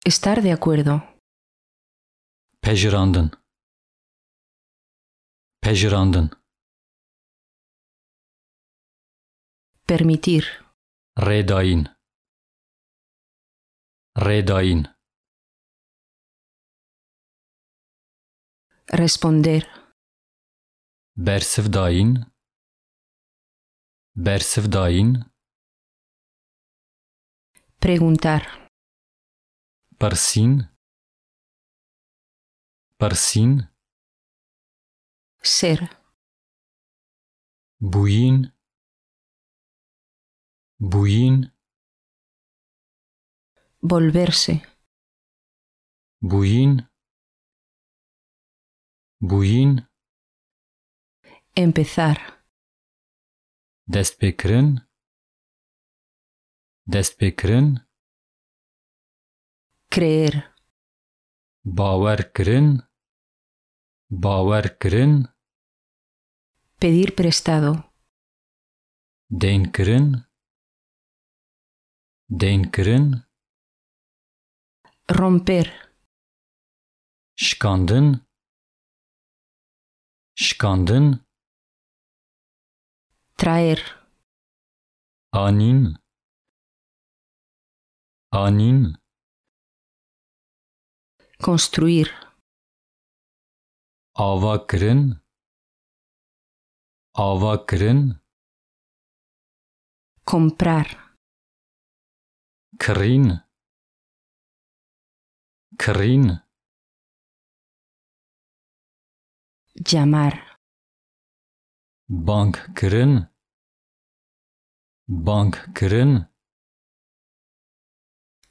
Estar de acuerdo. پژراندن پژراندن Permitir. ریداین ریداین Responder. برسفداین برسفداین Preguntar. پرسین پرسین Ser. بوین بوین Volverse. بوین بوین Empezar. دست بکرن دست بکرن Creer. باور کرن باور کرن Pedir prestado. دین کرن دین کرن Romper. شکاندن شکاندن Traer. آنین آنین Construir. آوا کرن آوا کرن Comprar. کرین کرین Llamar. بانک کرن بانک کرن